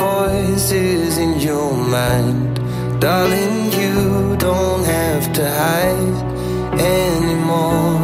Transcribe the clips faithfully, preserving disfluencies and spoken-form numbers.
voices in your mind. Darling, you don't have to hide anymore.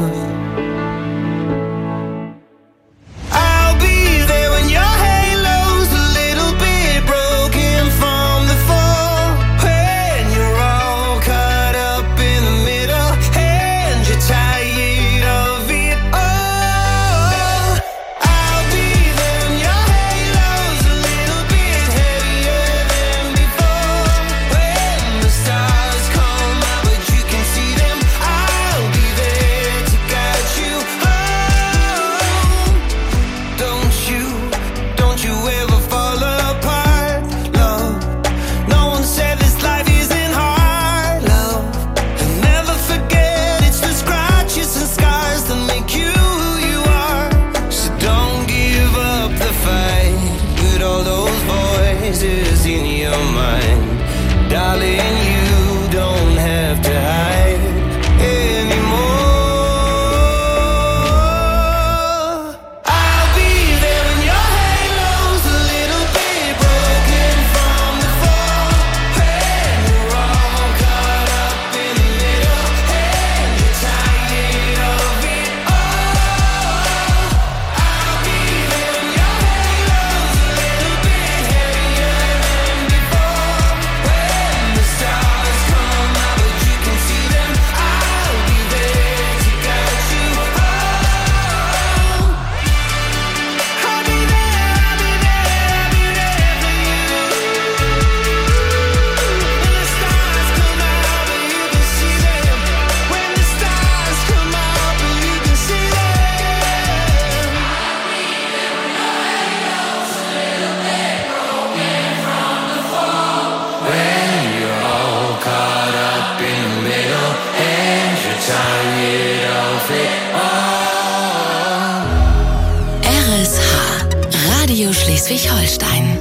Schleswig-Holstein.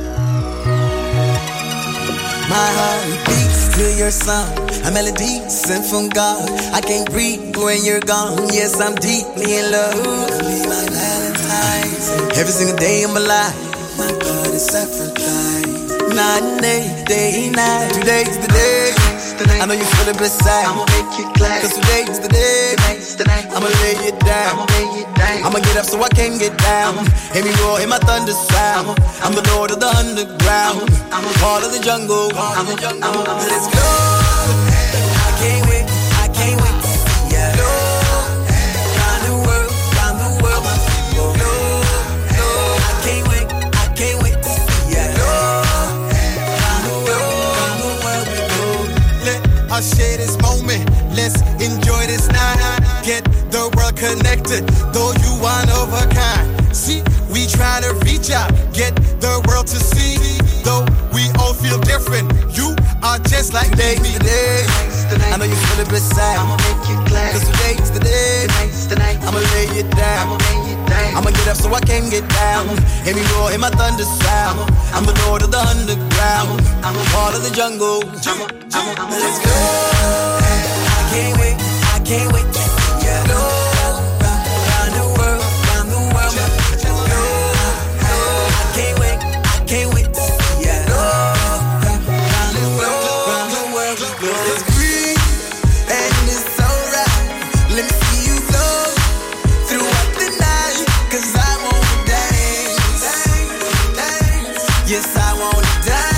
My heart beats to your song, a melody sent from God. I can't breathe when you're gone. Yes, I'm deeply in love. Be my Valentine's. Every single day of my life, my God is sacrificed. Night and day, day and night. Today's the day. I know you feel it beside. I'ma make you glad. Cause today's the day. I'ma lay it down. I'ma lay it down. I'ma get up so I can get down. Hear me roar, hear my thunder sound. I'm the lord of the underground. I'm a part of the jungle. I'm the jungle. Let's go. I can't wait. I can't wait to see ya. Go. Round the world, round the world, my people. No, no. I can't wait. I can't wait to see ya. Go. Round the world, round the world we go. Let us share this moment. Let's enjoy this night. Get the world connected, though you one of a kind. See, we try to reach out, get the world to see. Though we all feel different, you are just like me. Today, I know you feel it beside. I'ma make you glad. Cause today's the day. I'ma lay it down. I'ma get up so I can get down. Hear me roar, hear my thunder sound. I'm the lord of the underground. I'm a part of the jungle. Let's go. I can't wait. I can't wait to see ya. Go round the world, round the world. No, no. I can't wait. I can't wait to see ya. Go round the world, round the world we go. It's free and it's alright. Let me see you flow throughout the night. Cause I wanna dance. Yes, I wanna dance.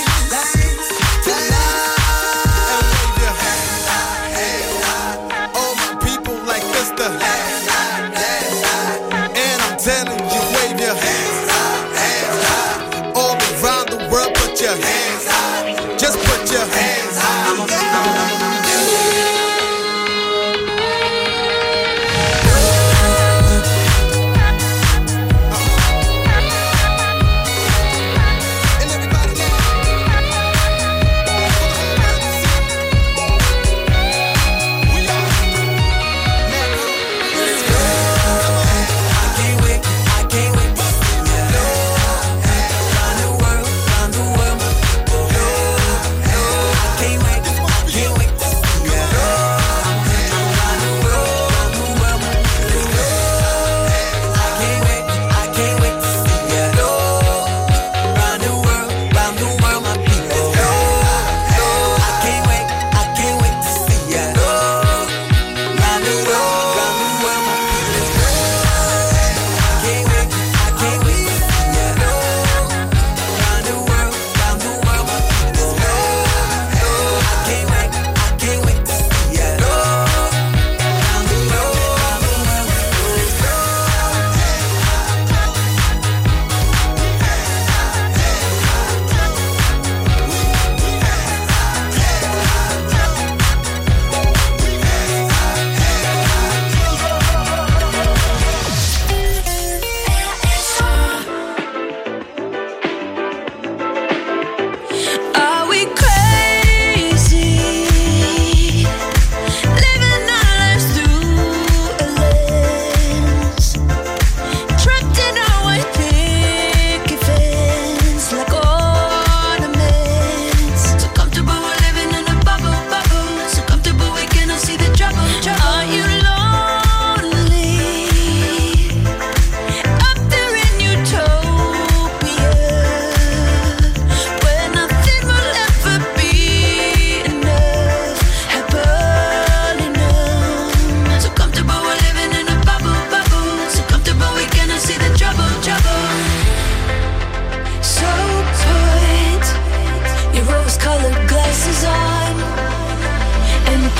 Just put your hands up.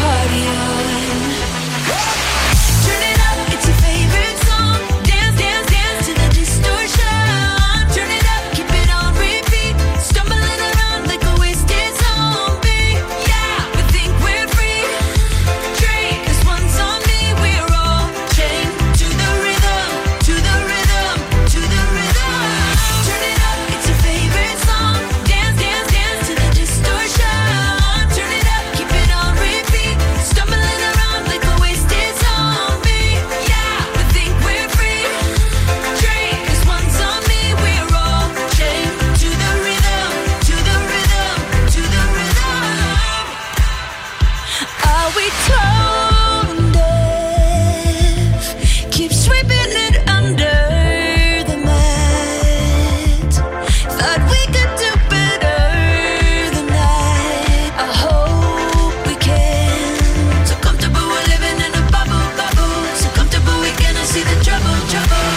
party on. Turn it up, it's your favorite song. Dance, dance, dance to the distortion. Turn it up, keep it on repeat. Stumbling around like a wasted zombie. Yeah, we think we're free. Drink, this one's on me. We're all chained to the rhythm, to the rhythm, to the rhythm. Turn it up, it's your favorite song. Dance, dance, dance to the distortion. Turn it up, keep it on repeat. Stumbling around like a wasted zombie. Yeah, we think we're free. Drink, this one's on me. We're all chained to the rhythm, to the rhythm, to the rhythm. Are we tone deaf? Keep sweeping it under the mat. Thought we could do better than that. I hope we can. So comfortable we're living in a bubble, bubble. So comfortable we cannot see the trouble, trouble.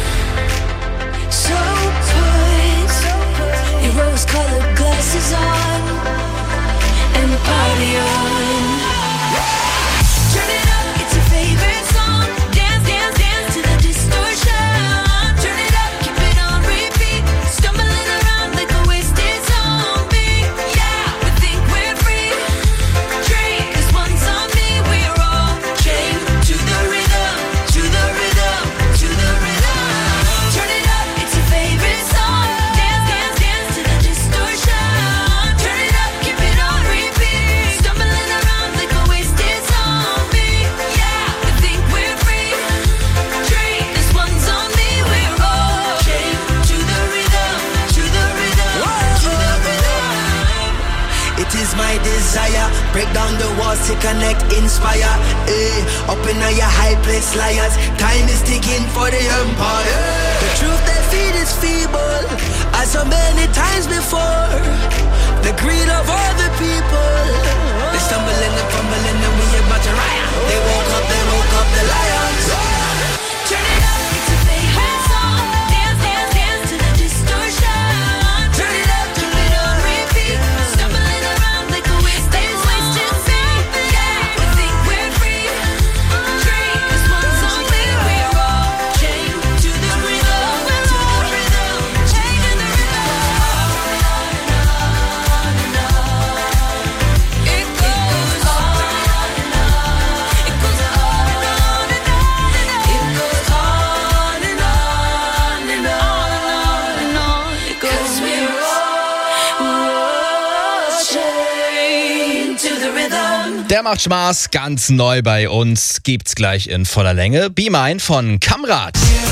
So put your rose-colored glasses on and party on. Turn it up, it's your favorite song. Dance, dance, dance to the distortion. Turn it up, keep it on repeat. Stumbling around like a wasted zombie. Yeah, we think we're free. Drink, this one's on me. We're all chained to the rhythm, to the rhythm, to the rhythm. Turn it up, it's your favorite song. Dance, dance, dance to the distortion. Turn it up, keep it on repeat. Stumbling around like a wasted zombie. Yeah, we think we're free. Drink, this one's on me. We're all chained to the rhythm, to the rhythm, to the rhythm. It is my desire, break down the walls to connect, inspire. Eh, up in your high place, liars. Time is ticking for the empire. The truth they feed is feeble, as so many times before. The greed of all the people. They stumble and they fumble and then we about to riot. They woke up, they woke up the lions. Turn it up, it's your favorite song. Dance, dance, dance to the distortion. Turn it up, keep it on repeat. Stumbling around like a wasted zombie. Yeah, we think we're free. Drink, this one's on me. We're all chained to the rhythm, to the rhythm, chained to the rhythm. On and on and on. It goes on and on. It goes on and on and on and on. It goes on and on and on and on. It goes we're all, we're all chained to the rhythm. Der macht Spaß, ganz neu bei uns, gibt's gleich in voller Länge. Be Mine von Kamrat.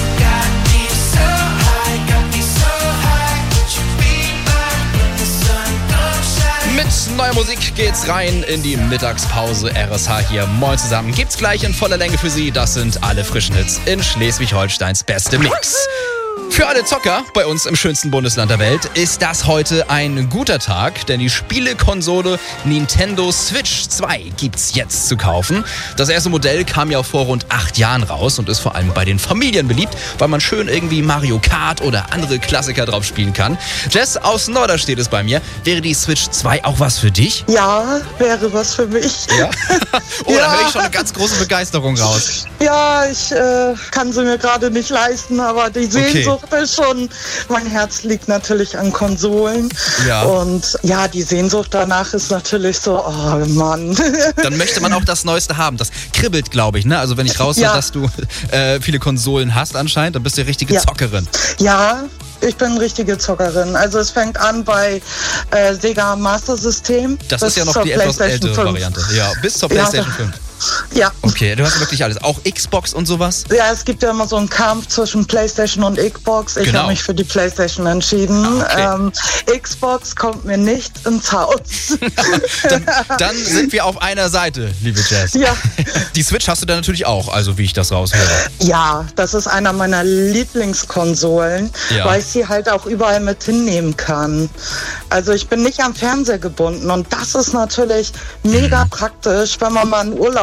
Mit neuer Musik geht's rein in die Mittagspause. R S H hier, moin zusammen. Gibt's gleich in voller Länge für Sie. Das sind alle frischen Hits in Schleswig-Holsteins beste Mix. Für alle Zocker bei uns im schönsten Bundesland der Welt ist das heute ein guter Tag, denn die Spielekonsole Nintendo Switch zwei gibt's jetzt zu kaufen. Das erste Modell kam ja vor rund acht Jahren raus und ist vor allem bei den Familien beliebt, weil man schön irgendwie Mario Kart oder andere Klassiker drauf spielen kann. Jess aus Norderstedt ist bei mir. Wäre die Switch zwei auch was für dich? Ja, wäre was für mich. Ja? Oh, Ja. da höre ich schon eine ganz große Begeisterung raus. Ja, ich äh, kann sie mir gerade nicht leisten, aber die Sehnsucht ist schon, mein Herz liegt natürlich an Konsolen. Ja. Und ja, die Sehnsucht danach ist natürlich so, oh Mann. Dann möchte man auch das Neueste haben. Das kribbelt, glaube ich, ne? Also wenn ich raushöre, Ja. dass du äh, viele Konsolen hast anscheinend, dann bist du eine richtige Ja. Zockerin. Ja, ich bin eine richtige Zockerin. Also es fängt an bei äh, Sega Master System. Das bis ist ja noch zur die etwas PlayStation ältere fünf. Variante. Ja, bis zur Ja, PlayStation da- fünf. Ja. Okay, du hast wirklich alles. Auch Xbox und sowas? Ja, es gibt ja immer so einen Kampf zwischen PlayStation und Xbox. Ich Genau. habe mich für die PlayStation entschieden. Ah, okay. ähm, Xbox kommt mir nicht ins Haus. dann, dann sind wir auf einer Seite, liebe Jess. Ja. Die Switch hast du dann natürlich auch, also wie ich das raushöre. Ja, das ist einer meiner Lieblingskonsolen, Ja. weil ich sie halt auch überall mit hinnehmen kann. Also ich bin nicht am Fernseher gebunden und das ist natürlich mega praktisch, wenn man mal in Urlaub fährt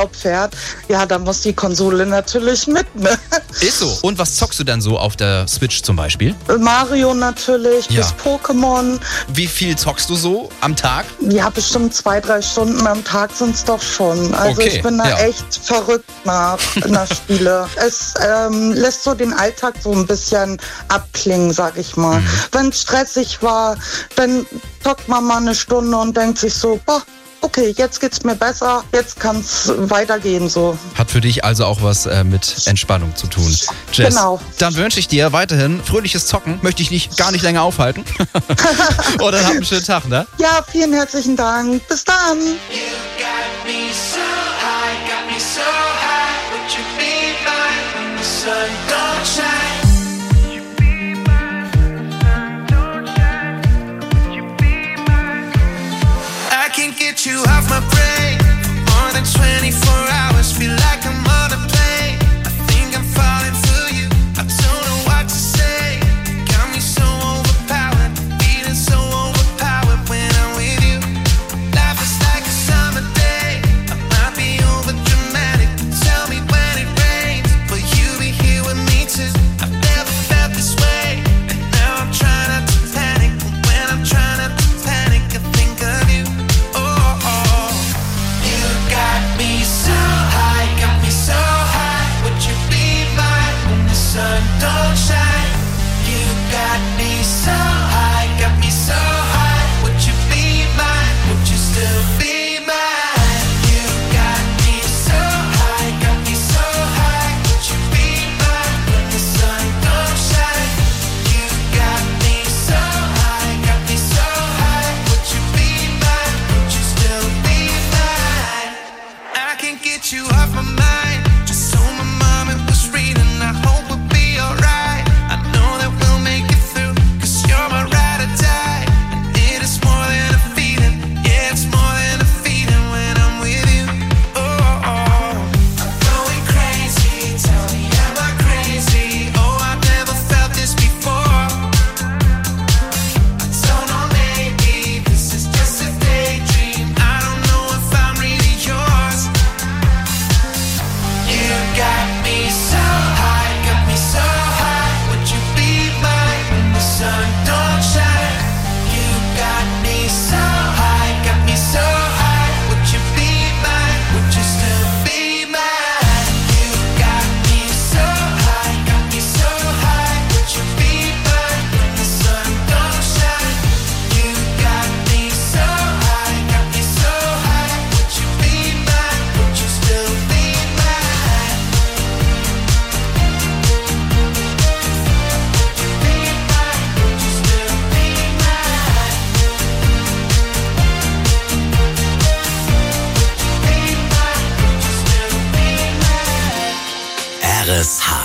fährt, ja, da muss die Konsole natürlich mit, ne? Ist so. Und was zockst du dann so auf der Switch zum Beispiel? Mario natürlich, Ja. bis Pokémon. Wie viel zockst du so am Tag? Ja, bestimmt zwei, drei Stunden am Tag sind's doch schon. Also Okay, ich bin da ja. echt verrückt nach, nach Spiele. Es ähm, lässt so den Alltag so ein bisschen abklingen, sag ich mal. Mhm. Wenn es stressig war, dann zockt man mal eine Stunde und denkt sich so, boah, okay, jetzt geht's mir besser, jetzt kann's weitergehen so. Hat für dich also auch was äh, mit Entspannung zu tun. Jess, Genau. dann wünsche ich dir weiterhin fröhliches Zocken. Möchte ich nicht gar nicht länger aufhalten. Und dann habt einen schönen Tag, ne? Ja, vielen herzlichen Dank. Bis dann. I can't get you off my brain for more than twenty-four hours. Feel like I'm on a plane. I think I'm falling for you. I don't know what to say. Got me so overpowered, feeling so overpowered when I'm with you. Life is like a summer day. I might be over dramatic. Tell me when it rains, will you be here with me too? I've never felt this way, and now I'm trying not to panic. But when I'm trying not to panic, I think of you. Don't shine. You got me so high, got me so high. Would you be mine? Would you still be mine? You got me so high, got me so high. Would you be mine when the sun don't shine? You got me so high, got me so high. Would you be mine? Would you still be mine? I can't get you off my mind. Just so my mom it was reading. I hope we'll be alright. I know that we'll make it through, 'cause you're my ride or die. And it is more than a feeling. Yeah, it's more than a feeling when I'm with you. Oh, oh. I'm going crazy. Tell me, am I crazy? Oh, I've never felt this before. I don't know, maybe this is just a daydream. I don't know if I'm really yours. You got me so high, got me so high. Would you be mine when the sun don't shine? You got me so high, got me so high. Would you be mine? Would you still be mine? You got me so high, got me so high. Would you be mine when the sun don't shine? You got me so high, got me so high. Would you be mine? Would you still be mine? R S H.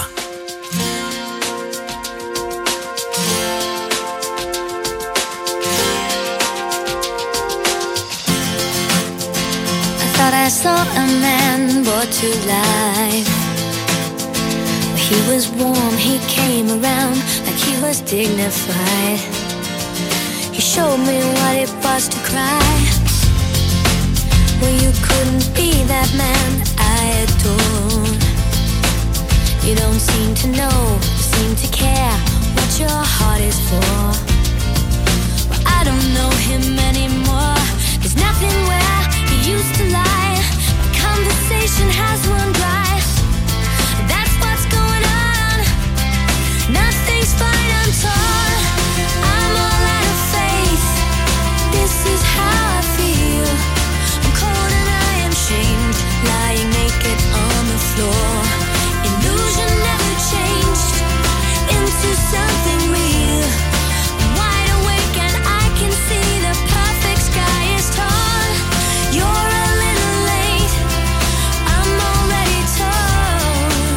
I thought I saw a man brought to life. He was warm, he came around like he was dignified. He showed me what it was to cry. Well, you couldn't be that man I adored. You don't seem to know, seem to care what your heart is for. Well, I don't know him anymore. There's nothing where he used to lie. My conversation has run dry. That's what's going on. Nothing's fine, I'm torn. I'm all out of faith. This is how I feel. I'm cold and I am shamed, lying naked on the floor. Illusion never changed into something real. I'm wide awake and I can see the perfect sky is torn. You're a little late, I'm already torn.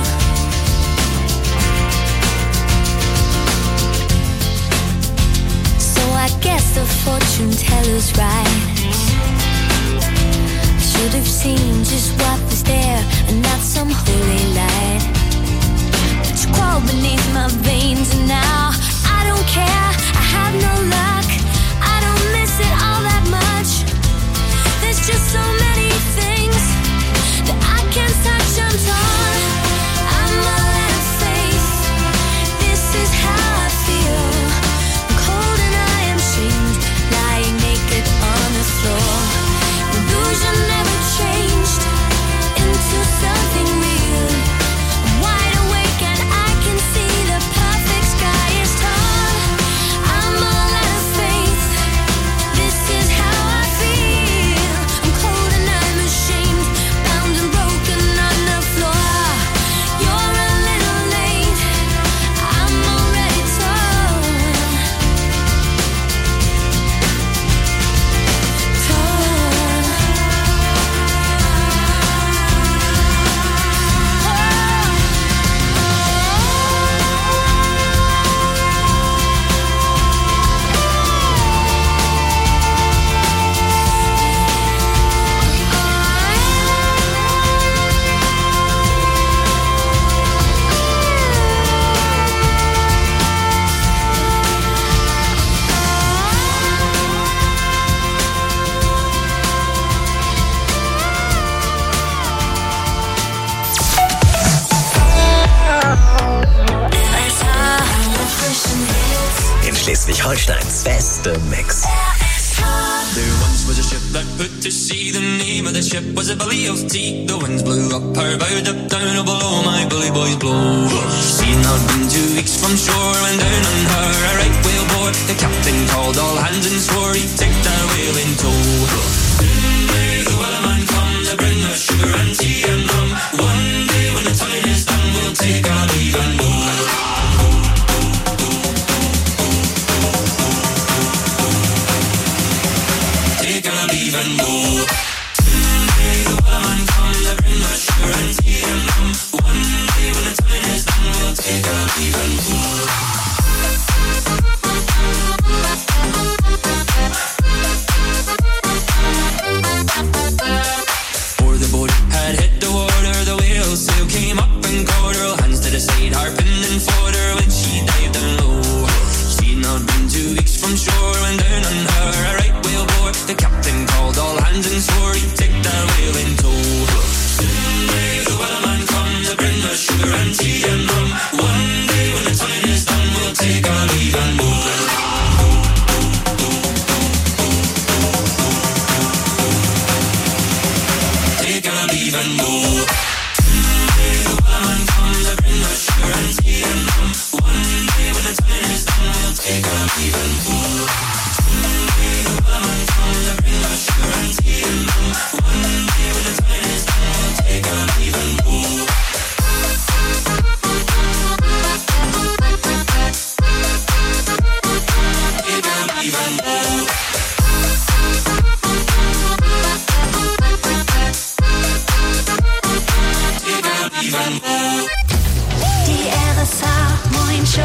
So I guess the fortune teller's right. I should have seen just what was there and not some holy light. But you crawl beneath my veins and now I don't care, I have no luck. I don't miss it all that much. There's just so many things that I can't Schleswig-Holsteins beste Mix. There once was a ship that put to sea. The name of the ship was a Billy of Tea. The winds blew up her bow, up down, oh below my bully boys blow. She'd not been two weeks from shore when down on her a right whale bore. The captain called all hands and swore he'd take that whale in tow. Soon may the wellerman come to bring us sugar and tea and rum. One day when the time is done, we'll take our leave and go. Leave and go. Someday the wellerman comes to bring us sugar and tea and rum. One day when the time is done, we'll take our leave and go. Before the boat had hit the water, the whale sail came up and caught her. Hands to the side, harping and fought her when she dived down low. She'd not been two weeks from shore when down on her a right whale bore. The captain called all hands and swore he'd take that whale in tow. Soon may the wellerman come to bring us sugar and tea and rum. One day when the time is done, we'll take our leave and go. Take our leave and go. Soon may the wellerman come to bring us sugar and tea and rum. One day when the time is done, we'll take our leave and go. Die R S H-Moin-Show.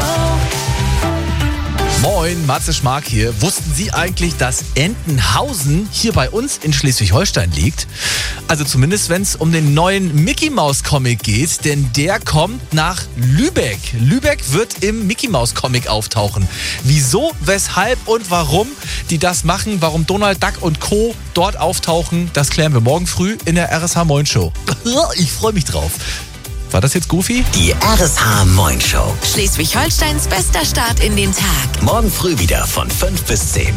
Moin, Matze Schmark hier. Wussten Sie eigentlich, dass Entenhausen hier bei uns in Schleswig-Holstein liegt? Also zumindest, wenn es um den neuen Mickey-Maus-Comic geht, denn der kommt nach Lübeck. Lübeck wird im Mickey-Maus-Comic auftauchen. Wieso, weshalb und warum die das machen, warum Donald Duck und Co. dort auftauchen, das klären wir morgen früh in der R S H-Moin-Show. Ich freue mich drauf. War das jetzt goofy? Die R S H-Moin-Show. Schleswig-Holsteins bester Start in den Tag. Morgen früh wieder von fünf bis zehn.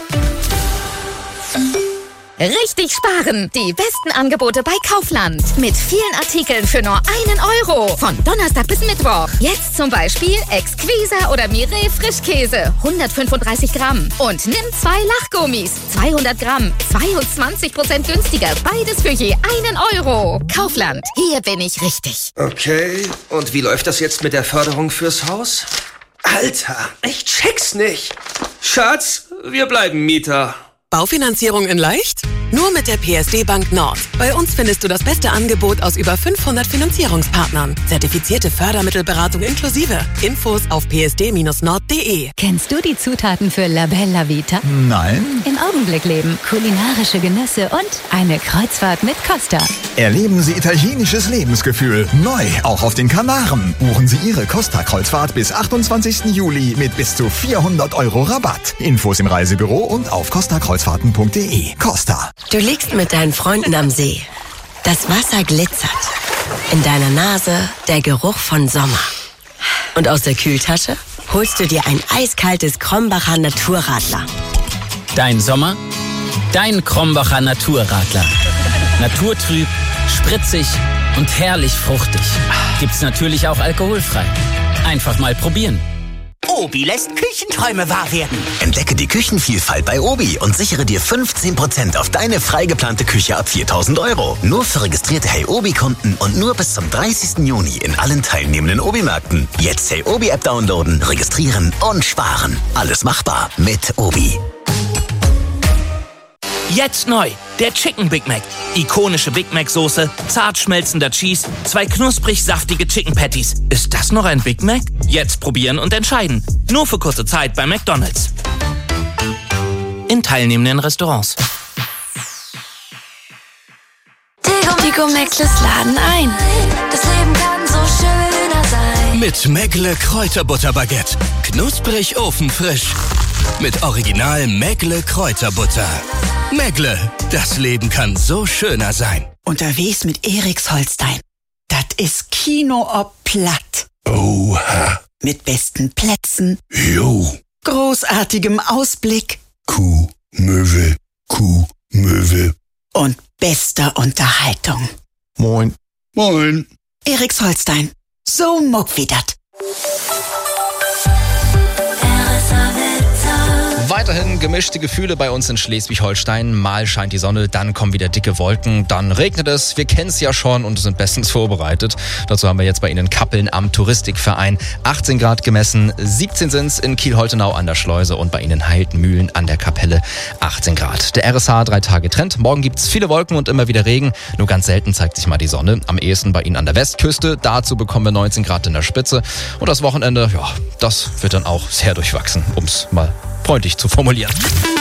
Richtig sparen. Die besten Angebote bei Kaufland. Mit vielen Artikeln für nur einen Euro. Von Donnerstag bis Mittwoch. Jetzt zum Beispiel Exquisa oder Mireille Frischkäse. hundertfünfunddreißig Gramm. Und nimm zwei Lachgummis. zweihundert Gramm. zweiundzwanzig Prozent günstiger. Beides für je einen Euro. Kaufland. Hier bin ich richtig. Okay, und wie läuft das jetzt mit der Förderung fürs Haus? Alter, ich check's nicht. Schatz, wir bleiben Mieter. Baufinanzierung in leicht? Nur mit der P S D Bank Nord. Bei uns findest du das beste Angebot aus über fünfhundert Finanzierungspartnern. Zertifizierte Fördermittelberatung inklusive. Infos auf p s d Bindestrich nord punkt d e. Kennst du die Zutaten für La Bella Vita? Nein. Im Augenblick leben, kulinarische Genüsse und eine Kreuzfahrt mit Costa. Erleben Sie italienisches Lebensgefühl. Neu, auch auf den Kanaren. Buchen Sie Ihre Costa-Kreuzfahrt bis achtundzwanzigsten Juli mit bis zu vierhundert Euro Rabatt. Infos im Reisebüro und auf costa kreuzfahrten punkt d e. Costa. Du liegst mit deinen Freunden am See. Das Wasser glitzert. In deiner Nase der Geruch von Sommer. Und aus der Kühltasche holst du dir ein eiskaltes Krombacher Naturradler. Dein Sommer? Dein Krombacher Naturradler. Naturtrüb, spritzig und herrlich fruchtig. Gibt's natürlich auch alkoholfrei. Einfach mal probieren. Obi lässt Küchenträume wahr werden. Entdecke die Küchenvielfalt bei Obi und sichere dir fünfzehn Prozent auf deine frei geplante Küche ab viertausend Euro. Nur für registrierte Hey Obi-Kunden und nur bis zum dreißigsten Juni in allen teilnehmenden Obi-Märkten. Jetzt Hey Obi-App downloaden, registrieren und sparen. Alles machbar mit Obi. Jetzt neu, der Chicken Big Mac. Ikonische Big Mac Soße, zart schmelzender Cheese, zwei knusprig saftige Chicken Patties. Ist das noch ein Big Mac? Jetzt probieren und entscheiden. Nur für kurze Zeit bei McDonald's. In teilnehmenden Restaurants. Tigo Mäckles laden ein. Das Leben kann so schöner sein. Mit Mäckle Kräuterbutterbaguette. Knusprig ofenfrisch. Mit Original Mäckle Kräuterbutter. Mäckle, das Leben kann so schöner sein. Unterwegs mit Eriks Holstein. Das ist Kino ob platt. Oha. Mit besten Plätzen. Jo. großartigem Ausblick Kuh, Möwe, Kuh, Möwe. und bester Unterhaltung. Moin. Moin. Eriks Holstein. So muck wie dat. Weiterhin gemischte Gefühle bei uns in Schleswig-Holstein. Mal scheint die Sonne, dann kommen wieder dicke Wolken, dann regnet es. Wir kennen es ja schon und sind bestens vorbereitet. Dazu haben wir jetzt bei Ihnen Kappeln am Touristikverein. achtzehn Grad gemessen, siebzehn sind es in Kiel-Holtenau an der Schleuse und bei Ihnen Heiltenmühlen an der Kapelle achtzehn Grad. Der R S H drei Tage Trend. Morgen gibt es viele Wolken und immer wieder Regen. Nur ganz selten zeigt sich mal die Sonne. Am ehesten bei Ihnen an der Westküste. Dazu bekommen wir neunzehn Grad in der Spitze. Und das Wochenende, ja, das wird dann auch sehr durchwachsen, um es mal freundlich zu formulieren.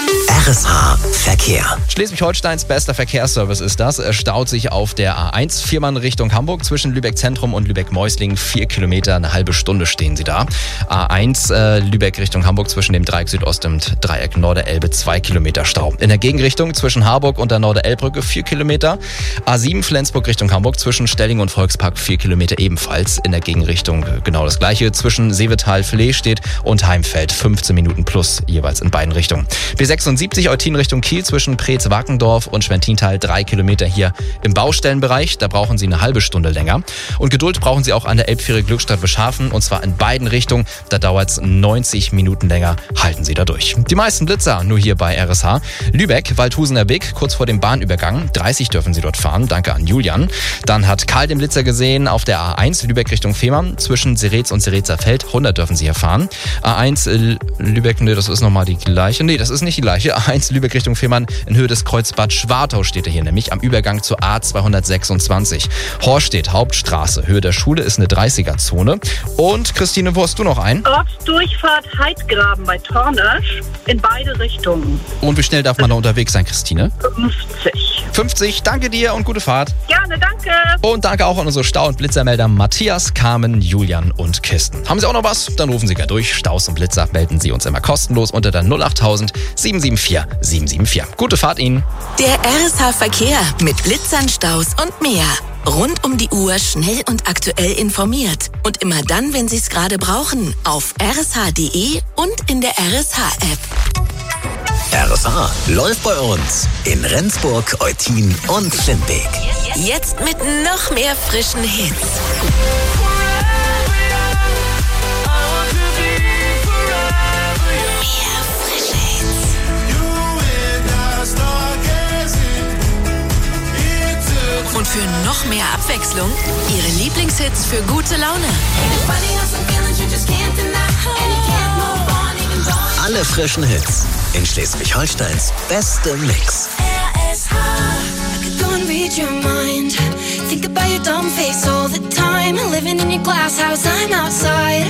R S H Verkehr. Schleswig-Holsteins bester Verkehrsservice ist das. Es staut sich auf der A eins Viermann Richtung Hamburg zwischen Lübeck Zentrum und Lübeck-Meusling. Vier Kilometer, eine halbe Stunde stehen sie da. A eins äh, Lübeck Richtung Hamburg zwischen dem Dreieck Südost und Dreieck Norderelbe. Zwei Kilometer Stau. In der Gegenrichtung zwischen Harburg und der Norderelbbrücke vier Kilometer. A sieben Flensburg Richtung Hamburg zwischen Stelling und Volkspark vier Kilometer ebenfalls. In der Gegenrichtung genau das gleiche. Zwischen Seevetal-Flehstedt und Heimfeld fünfzehn Minuten plus jeweils in beiden Richtungen. B sechsundsiebzig Eutin Richtung Kiel zwischen Preetz-Wackendorf und Schwentintal drei Kilometer hier im Baustellenbereich. Da brauchen Sie eine halbe Stunde länger. Und Geduld brauchen Sie auch an der Elbfähre Glückstadt-Bescharfen und zwar in beiden Richtungen. Da dauert es neunzig Minuten länger. Halten Sie da durch. Die meisten Blitzer nur hier bei R S H. Lübeck, Waldhusener Weg, kurz vor dem Bahnübergang. dreißig dürfen Sie dort fahren. Danke an Julian. Dann hat Karl den Blitzer gesehen auf der A eins Lübeck Richtung Fehmarn zwischen Seretz und Seretzer Feld. hundert dürfen Sie hier fahren. A eins äh, Lübeck, nee, das ist nochmal die gleiche. Nee, das ist nicht die gleiche. A eins Lübeck Richtung Fehmarn in Höhe des Kreuzbad Schwartau steht er hier nämlich am Übergang zur A zweihundertsechsundzwanzig. Horstedt Hauptstraße, Höhe der Schule ist eine dreißiger-Zone. Und Christine, wo hast du noch einen? Ortsdurchfahrt Heidgraben bei Tornisch in beide Richtungen. Und wie schnell darf man da unterwegs sein, Christine? fünfzig. fünfzig, danke dir und gute Fahrt. Gerne, danke. Und danke auch an unsere Stau- und Blitzermelder Matthias, Carmen, Julian und Kirsten. Haben Sie auch noch was? Dann rufen Sie gerne durch. Staus und Blitzer melden Sie uns immer kostenlos unter der null achttausend sieben sieben vier sieben sieben vier. Gute Fahrt Ihnen. Der R S H Verkehr mit Blitzern, Staus und mehr. Rund um die Uhr schnell und aktuell informiert. Und immer dann, wenn Sie es gerade brauchen. Auf r s h punkt d e und in der R S H-App. R S H läuft bei uns in Rendsburg, Eutin und Schindbeek. Jetzt mit noch mehr frischen Hits. Und für noch mehr Abwechslung, Ihre Lieblingshits für gute Laune. Alle frischen Hits in Schleswig-Holsteins beste Mix. R S H. I could go and read your mind. Think about your dumb face all the time. Living in your glass house, I'm outside.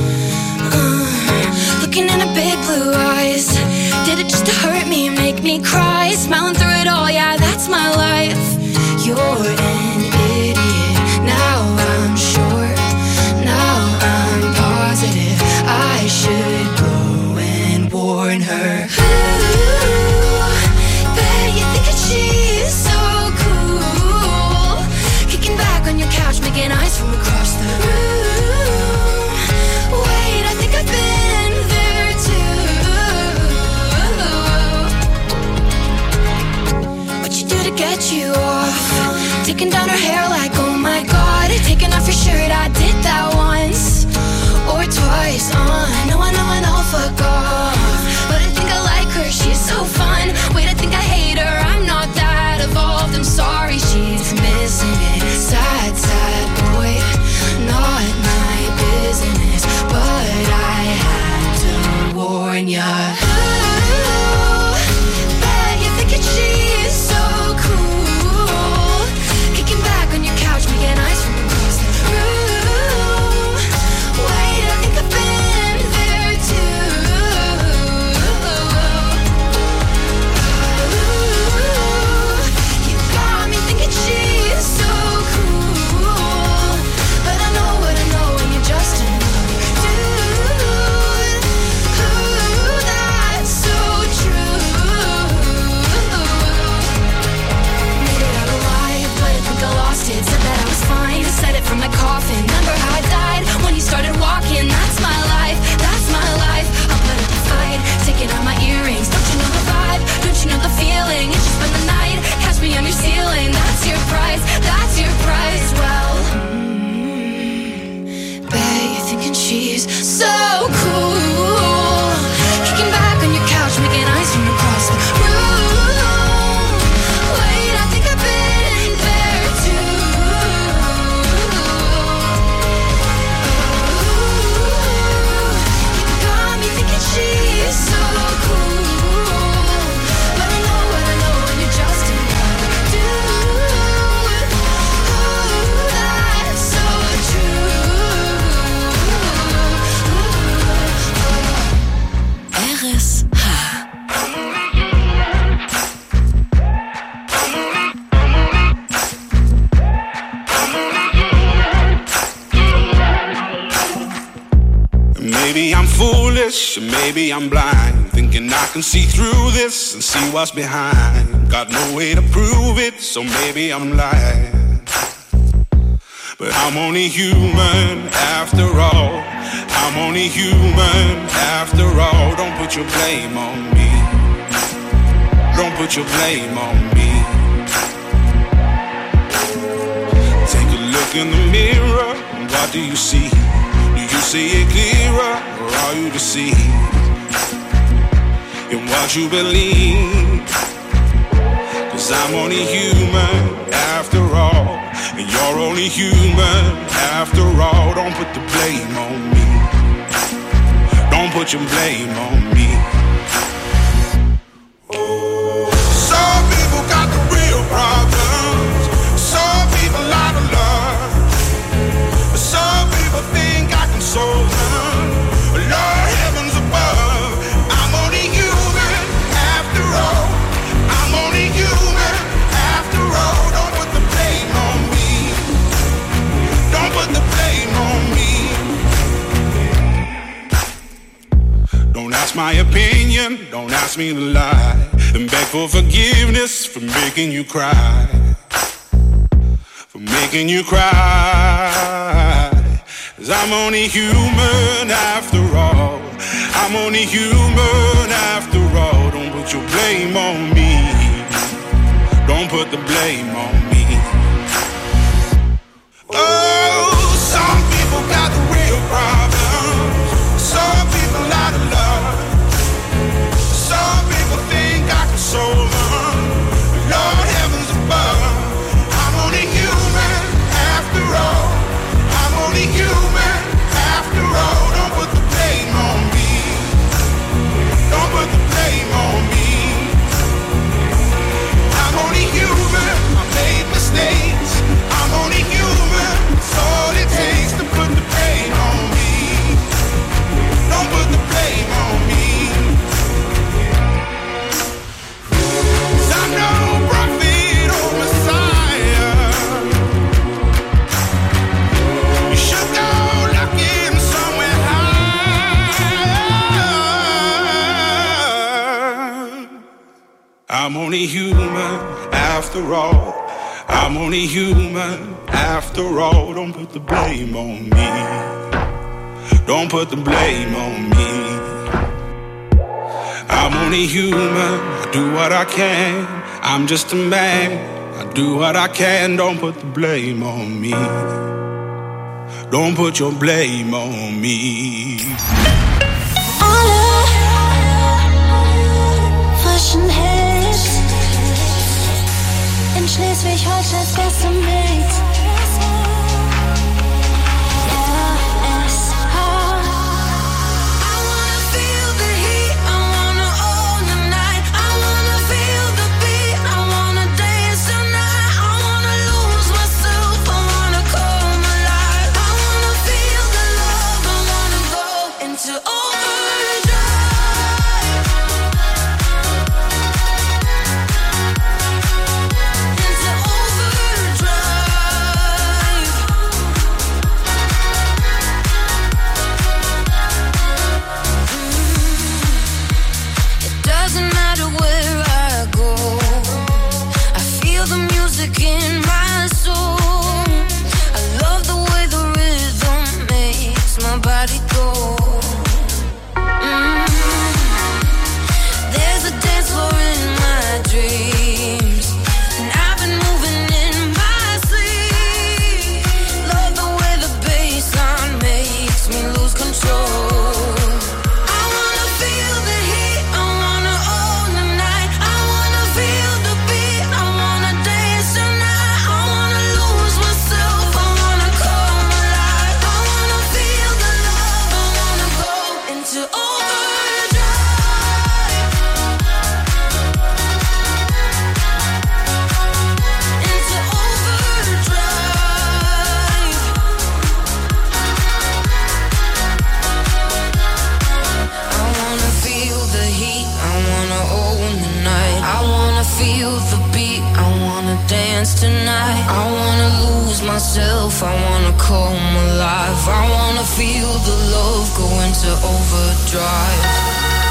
Uh, looking in her big blue eyes. Did it just to hurt me, make me cry? Smiling through it all, yeah, that's my life. You're an idiot. Now I'm sure. Now I'm positive. I should go and warn her. Ooh, bet you think that she's so cool. Kicking back on your couch, making eyes from across the room. Wait, I think I've been there too. What you do to get you off? Taking down her hair like, oh my god. Taking off your shirt, I did that once or twice. Uh, no, I know, I know, fuck off. But I think I like her, she's so fun. Wait, I think I hate her, I'm not that evolved. I'm sorry, she's missing it. Sad, sad boy, not my business. But I had to warn ya. Ooh, bet you think that she's so cool. Kicking back on your couch, making eyes from across the room. Wait, I think I've been there too. switch, and maybe I'm blind, thinking I can see through this and see what's behind. Got no way to prove it, so maybe I'm lying. But I'm only human after all. I'm only human after all. Don't put your blame on me. Don't put your blame on me. Take a look in the mirror, and what do you see? Do you see it clearer, or are you deceived in what you believe? Cause I'm only human after all, and you're only human after all. Don't put the blame on me. Don't put your blame on me. Some people got the real problems. Some people out of love. Some people think I can solve them. Lord, heavens above, I'm only human after all. I'm only human after all. Don't put the blame on me. Don't put the blame on me. Don't ask my opinion, don't ask me to lie, and beg for forgiveness for making you cry, for making you cry. Cause I'm only human after all. I'm only human after all. Don't put your blame on me. Don't put the blame on me. Oh, some people got the real problems. Some people out of love. Some people think I can solve them. Lord, heavens above, I'm only human after all. I'm only human after all. Don't put the blame on me. Don't put the blame on me. I'm only human. I made mistakes. I'm only human. It's all it takes to put the blame on me. Don't put the blame on me. 'Cause I'm no prophet or Messiah. You should go looking somewhere higher. I'm only human after all. I'm only human after all. Don't put the blame on me. Don't put the blame on me. I'm only human. I do what I can. I'm just a man. I do what I can. Don't put the blame on me. Don't put your blame on me. Frischen Hits in Schleswig-Holsteins beste Mix. Into feel the beat, I wanna dance tonight. I wanna lose myself, I wanna come alive. I wanna feel the love go into overdrive.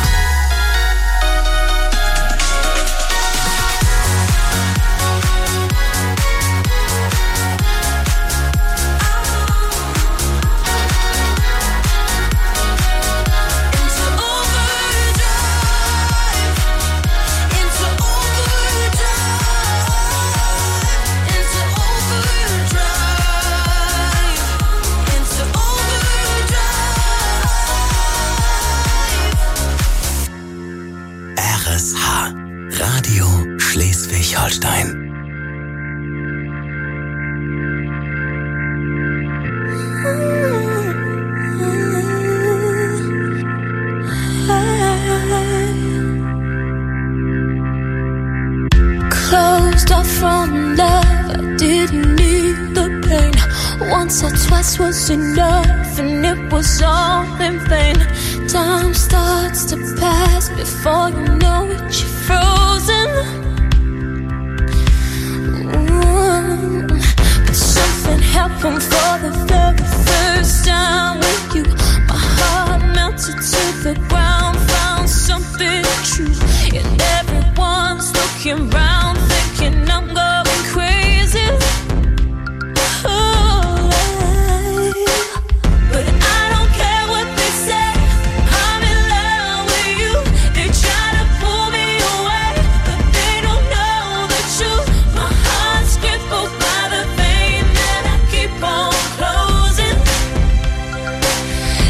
R S H, Radio Schleswig-Holstein. Closed off from love, I didn't need the pain. Once or twice was enough, and it was all in vain. Time starts to pass before you know it, you're frozen. Ooh. But something happened for the very first time with you. My heart melted to the ground, found something true. And everyone's looking round, thinking I'm going crazy. Oh, but I don't care what they say. I'm in love with you. They try to pull me away, but they don't know the truth. My heart's crippled by the pain that I keep on closing.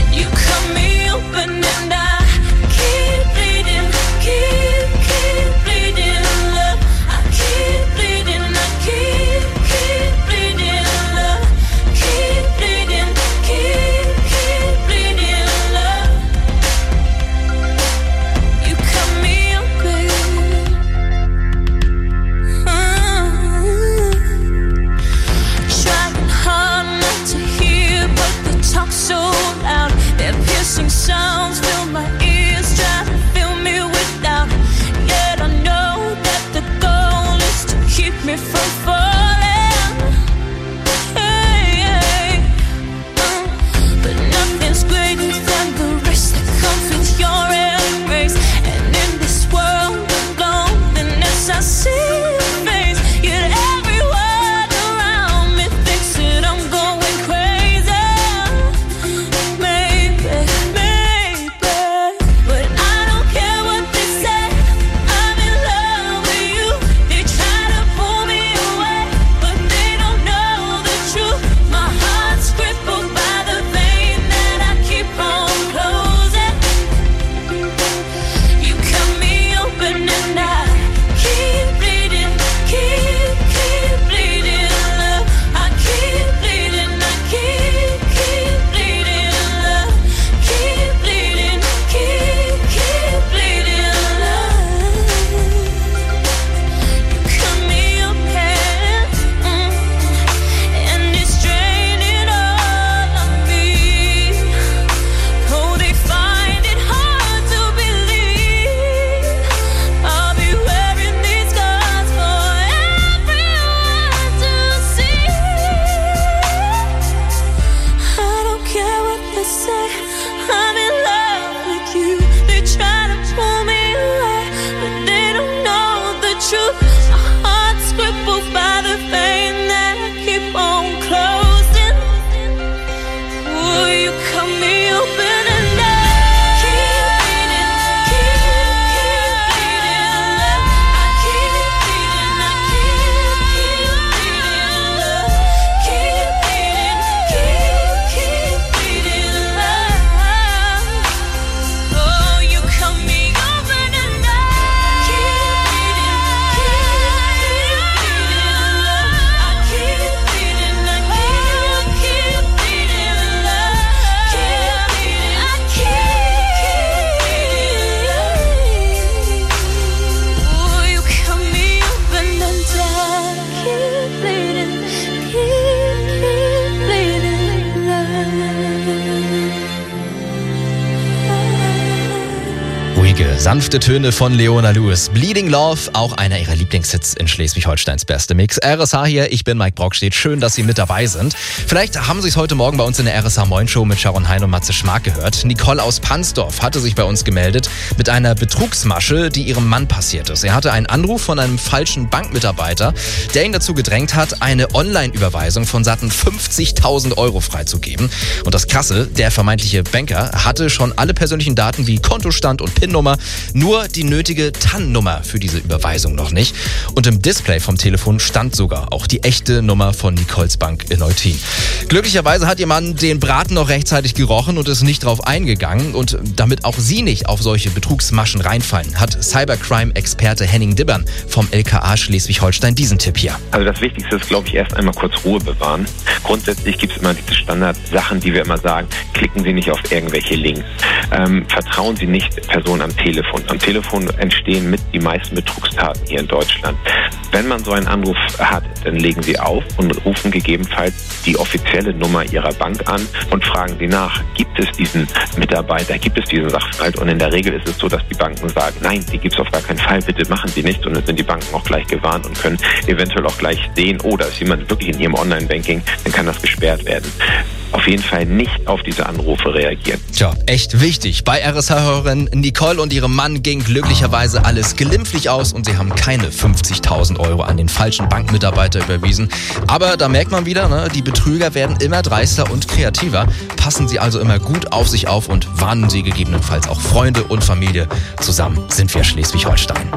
Sanfte Töne von Leona Lewis. Bleeding Love, auch einer ihrer Lieblingshits in Schleswig-Holsteins Beste Mix. R S H hier, ich bin Mike Brockstedt. Schön, dass Sie mit dabei sind. Vielleicht haben Sie es heute Morgen bei uns in der R S H Moin Show mit Sharon Hein und Matze Schmark gehört. Nicole aus Pansdorf hatte sich bei uns gemeldet mit einer Betrugsmasche, die ihrem Mann passiert ist. Er hatte einen Anruf von einem falschen Bankmitarbeiter, der ihn dazu gedrängt hat, eine Online-Überweisung von satten fünfzigtausend Euro freizugeben. Und das Krasse, der vermeintliche Banker hatte schon alle persönlichen Daten wie Kontostand und PIN-Nummer, nur die nötige T A N-Nummer für diese Überweisung noch nicht. Und im Display vom Telefon stand sogar auch die echte Nummer von Nicoles Bank in Eutin. Glücklicherweise hat ihr Mann den Braten noch rechtzeitig gerochen und ist nicht drauf eingegangen. Und damit auch Sie nicht auf solche Betrugsmaschen reinfallen, hat Cybercrime-Experte Henning Dibbern vom L K A Schleswig-Holstein diesen Tipp hier. Also das Wichtigste ist, glaube ich, erst einmal kurz Ruhe bewahren. Grundsätzlich gibt es immer diese Standardsachen, die wir immer sagen, klicken Sie nicht auf irgendwelche Links. Ähm, vertrauen Sie nicht Personen am Telefon. Am Telefon entstehen mit die meisten Betrugstaten hier in Deutschland. Wenn man so einen Anruf hat, dann legen Sie auf und rufen gegebenenfalls die offizielle Nummer Ihrer Bank an und fragen Sie nach, gibt es diesen Mitarbeiter, gibt es diesen Sachverhalt? Und in der Regel ist es so, dass die Banken sagen, nein, die gibt es auf gar keinen Fall, bitte machen Sie nichts. Und dann sind die Banken auch gleich gewarnt und können eventuell auch gleich sehen, oh, da ist jemand wirklich in Ihrem Online-Banking, dann kann das gesperrt werden. Auf jeden Fall nicht auf diese Anrufe reagieren. Tja, echt wichtig. Bei R S H-Hörerin Nicole und ihrem Mann ging glücklicherweise alles glimpflich aus und sie haben keine fünfzigtausend Euro an den falschen Bankmitarbeiter überwiesen. Aber da merkt man wieder, ne, die Betrüger werden immer dreister und kreativer. Passen Sie also immer gut auf sich auf und warnen Sie gegebenenfalls auch Freunde und Familie. Zusammen sind wir Schleswig-Holstein.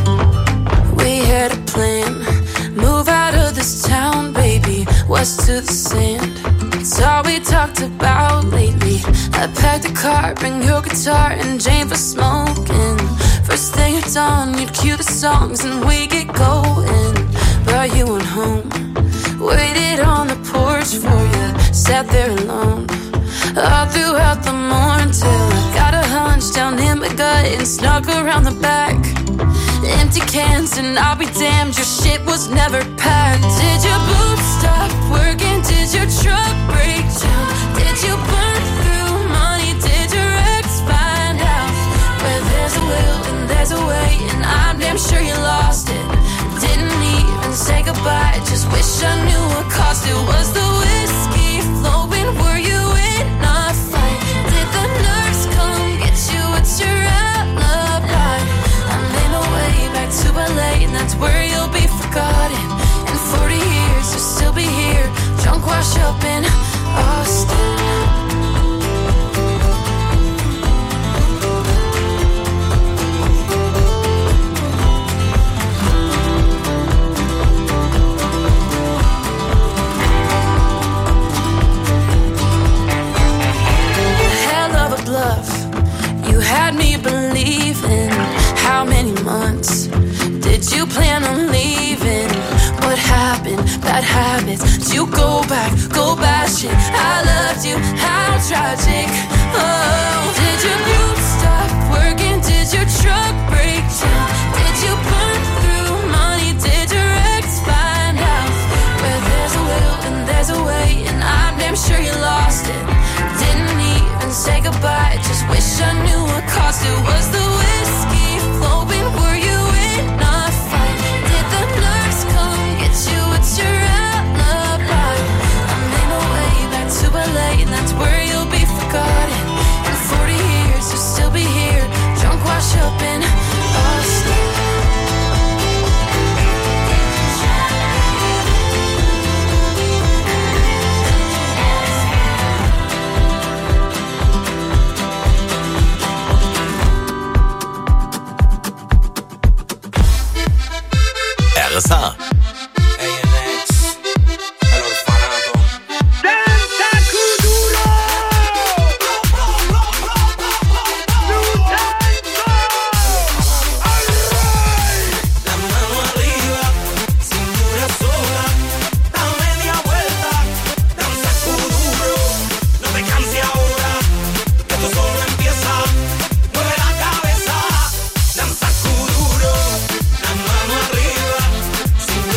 We had a plan, move out of this town, baby, west to the sand. It's all we talked about lately. I packed a car, bring your guitar and Jane for smoking. First thing at dawn, you'd cue the songs and we get going. But you went home, waited on the porch for you, sat there alone. All throughout the morning till I got a hunch down in my gut and snuck around the back. Empty cans and I'll be damned, your shit was never packed. Did your boots stop working? Did your truck break down? Did you burn through money? Did your ex find out? Where there's a will and there's a way, and I'm damn sure you lost it. Didn't even say goodbye, just wish I knew what cost it. Was the whiskey flowing? Were you in a fight? Did the nurse come get you? What's your alibi? I'm in a way back to L A, and that's where you'll be forgotten. In forty years, you'll still be here, drunk, wash up in Austin. You had me believing. How many months did you plan on leaving? What happened? Bad habits. Did you go back? Go bash it. I loved you. How tragic. Oh, did your boots stop working? Did your truck break down? Did you burn through money? Did your ex find out? Where there's a will and there's a way, and I'm damn sure you lost it. Didn't even say goodbye, just wish I knew what cost it. Was the whiskey flowing? Were you in a fight? Did the nurse come get you? What's your alibi? I'm in a way back to L A, and that's where you'll be forgotten. In forty years, you'll still be here, drunk, wash up in Austin. R S H. Sin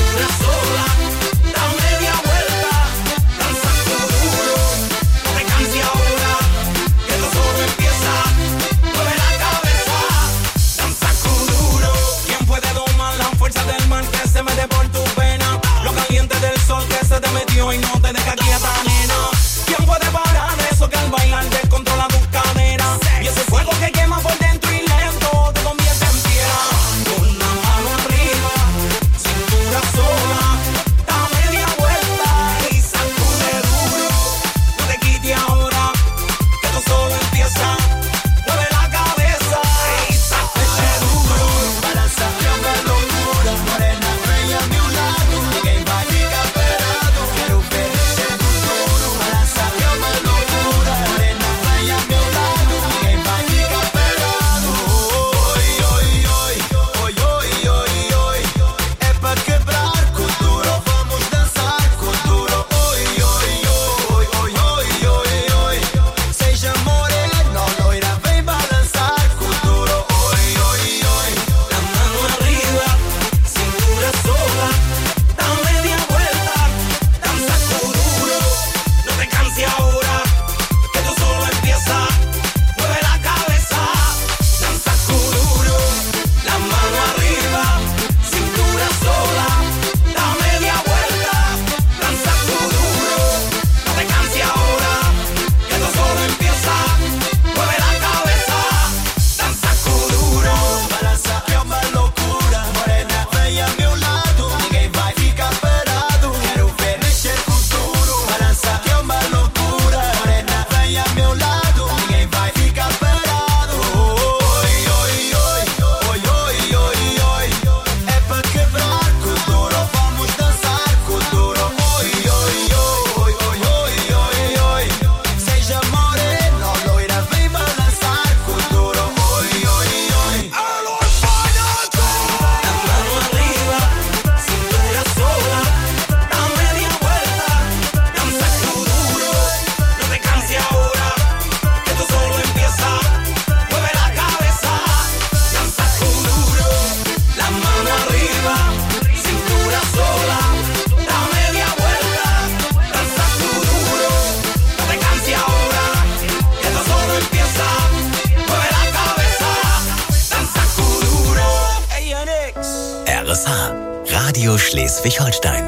quieta, nena. ¿Quién puede parar eso que al bailar descontrola tus caderas? Y ese fuego que quema por dentro y lento te convierte en piedra. Con la mano arriba, cintura sola, da media vuelta y sacude duro. No te quite ahora, que esto solo empieza. Mueve la cabeza y sacude duro. Balanza, llama locura, morena, bella a mi lado. Ninguém vai ficar esperando, quero ver esse futuro. Balanza, llama locura, morena, bella a mi lado. Ninguém vai ficar esperando. Oi, oi, oi, oi, oi, oi, oi. É pra quebrar com duro, vamos dançar com duro. Oi, oi, oi, oi, oi, oi, oi. Seja morena, loira, vem balançar com duro. Oi, oi, oi. La mano arriba, cintura sola, da media vuelta, danza con duro. No te canses ahora, que esto solo empieza. Mueve la cabeza, danza con duro. La mano arriba, cintura sola, da media vuelta, danza con duro. No te canses ahora, que esto solo empieza. Mueve la cabeza, danza con duro. Balança é uma loucura, morena, vem a meu lado. Ninguém vai ficar parado, quero ver mexer com duro. Balança é uma loucura, morena, vem a meu lado. Ninguém vai ficar parado. Oi, oi, oi, oi, oi, oi, oi. É pra quebrar com duro, vamos dançar com duro. Oi, oi, oi, oi, oi, oi, oi. Seja morena, loira, vem balançar com duro. Oi, oi, oi. Alô, palhaço! La mano arriba, cintura sola, da media vuelta, danza con duro. No te canses ahora, que esto solo empieza. Mueve la cabeza, danza con duro. La mano arriba, cintura sola, da media vuelta, danza con duro. No te canses ahora, que esto solo empieza. Mueve la cabeza, danza con duro. Ey, Yannick. R S H, Radio Schleswig-Holstein.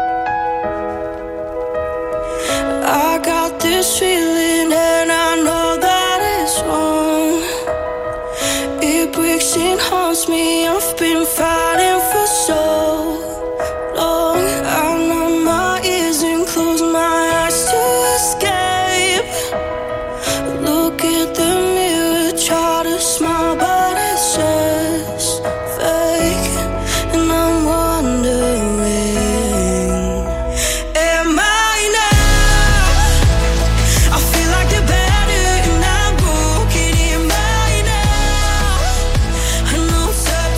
I got this feeling and I know that it's wrong. It breaks and haunts me. I've been fighting for so long. I numb my ears and close my eyes to escape. Look at the mirror, try to smile, but it's just fake. And I'm wondering, am I now? I feel like the better and I'm broken. Am I now? I know it's hard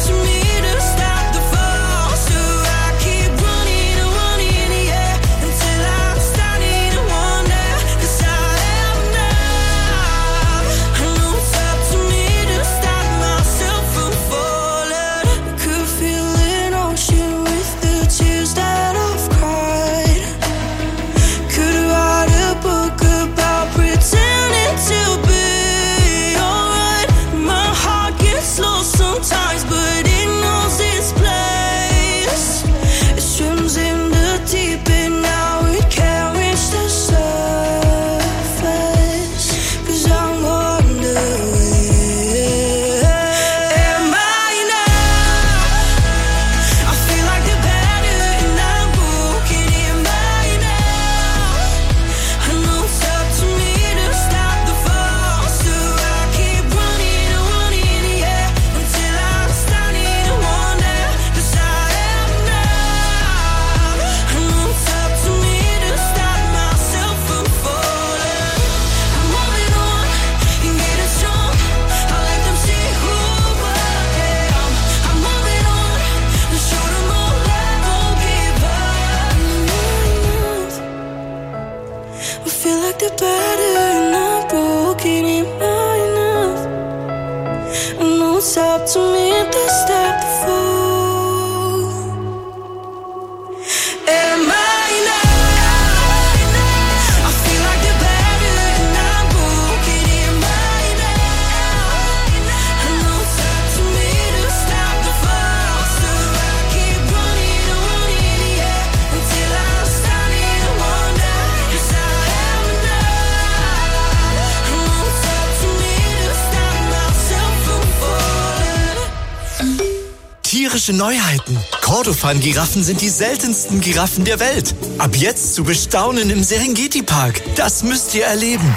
Tierische Neuheiten. Kordofan-Giraffen sind die seltensten Giraffen der Welt. Ab jetzt zu bestaunen im Serengeti-Park. Das müsst ihr erleben.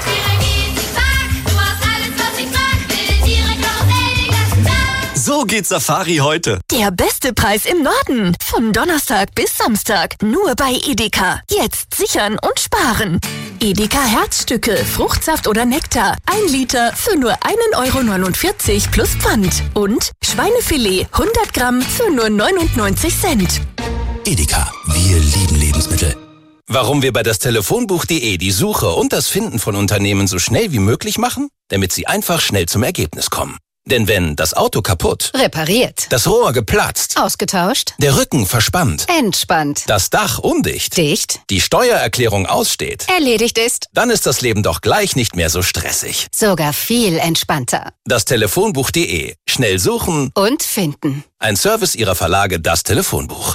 So geht Safari heute. Der beste Preis im Norden. Von Donnerstag bis Samstag. Nur bei Edeka. Jetzt sichern und sparen. Edeka Herzstücke, Fruchtsaft oder Nektar. Ein Liter für nur ein Euro neunundvierzig plus Pfand. Und Schweinefilet hundert Gramm für nur neunundneunzig Cent. Edeka, wir lieben Lebensmittel. Warum wir bei das Telefonbuch punkt de die Suche und das Finden von Unternehmen so schnell wie möglich machen? Damit Sie einfach schnell zum Ergebnis kommen. Denn wenn das Auto kaputt, Repariert. das Rohr geplatzt, Ausgetauscht. der Rücken verspannt, Entspannt. das Dach undicht, Dicht. die Steuererklärung aussteht, Erledigt ist. dann ist das Leben doch gleich nicht mehr so stressig. Sogar viel entspannter. Das Telefonbuch punkt de. Schnell suchen Und finden. Ein Service Ihrer Verlage Das Telefonbuch.